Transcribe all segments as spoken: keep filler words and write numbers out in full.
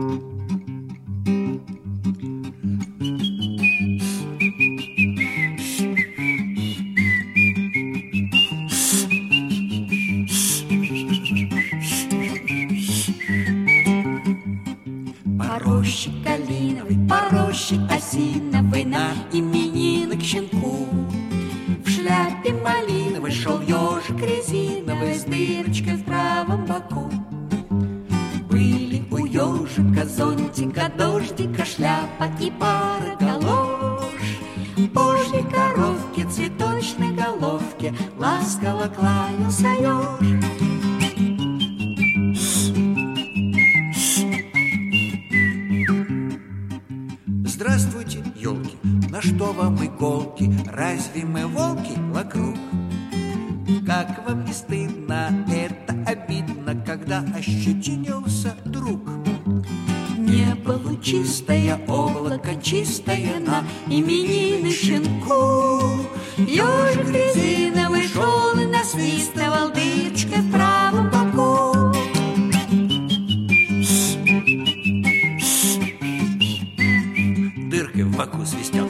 По роще калиновой, по роще осиновой, на именины к щенку. В шляпе малиновой шел ежик резиновый с дырочкой в правом боку. Были у ежика зонтика, дождика, шляпа и пара галош. Божьей коровке, цветочной головке ласково кланялся еж. Здравствуйте, елки, на что вам иголки? Разве мы волки вокруг? Как вам не стыдно, это обидно, когда ощетинился друг. Небо лучистое, облако чистое, на именины щенку. Ежик резиновый шел и насвистывал дырочкой в правом боку. Дыркой в боку свистел.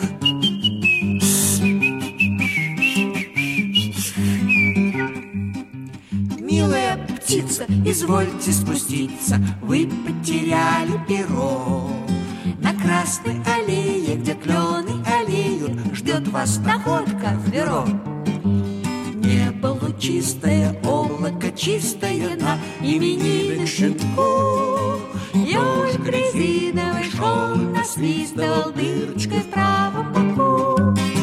Милая птица, извольте спуститься, вы потеряли перо. На красной аллее, где клены аллеют, ждет вас находка в бюро. Небо лучистое, облако чистое, на именины щенку. Ежик резиновый шел, насвистывал дырочкой в правом боку.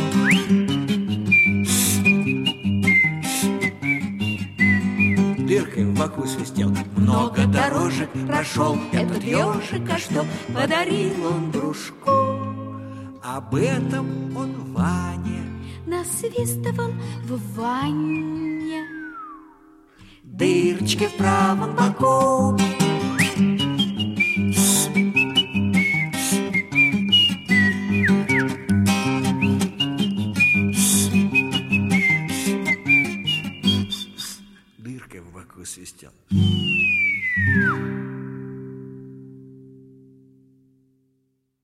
Дыркой в боку свистел. Много дорожек прошел этот ежик, а что подарил он дружку? Об этом он Ване Насвистывал в ванне. Дырочки в правом боку. дыркой в боку свистел.